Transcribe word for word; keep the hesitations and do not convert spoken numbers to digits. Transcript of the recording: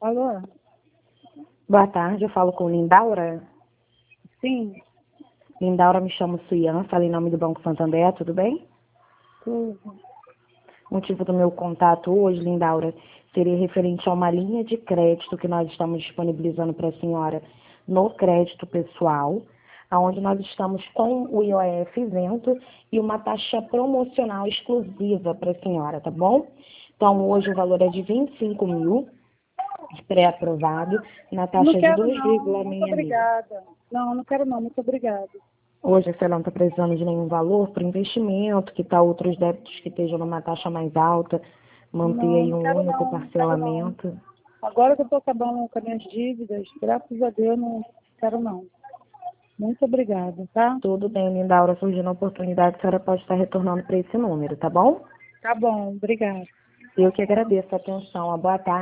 Alô? Boa tarde, eu falo com Lindaura. Sim, Lindaura, me chamo Suian, falo em nome do Banco Santander, tudo bem? tudo. O motivo do meu contato hoje, Lindaura, seria referente a uma linha de crédito que nós estamos disponibilizando para a senhora no crédito pessoal, onde nós estamos com o I O F isento e uma taxa promocional exclusiva para a senhora, tá bom? Então, hoje o valor é de vinte e cinco mil, pré-aprovado, na Não taxa de quero dois não, vírgula muito seis mil. obrigada. Não, não quero não, muito obrigada. Hoje você não está precisando de nenhum valor para investimento, que tal outros débitos que estejam numa taxa mais alta, manter Não, aí não um quero único não, não quero não. parcelamento. Agora que eu estou acabando com as minhas dívidas, graças a Deus, não quero não. Muito obrigada, tá? Tudo bem, Lindaura, surgindo a oportunidade, a senhora pode estar retornando para esse número, tá bom? Tá bom, obrigada. Eu que agradeço a atenção. Uma boa tarde.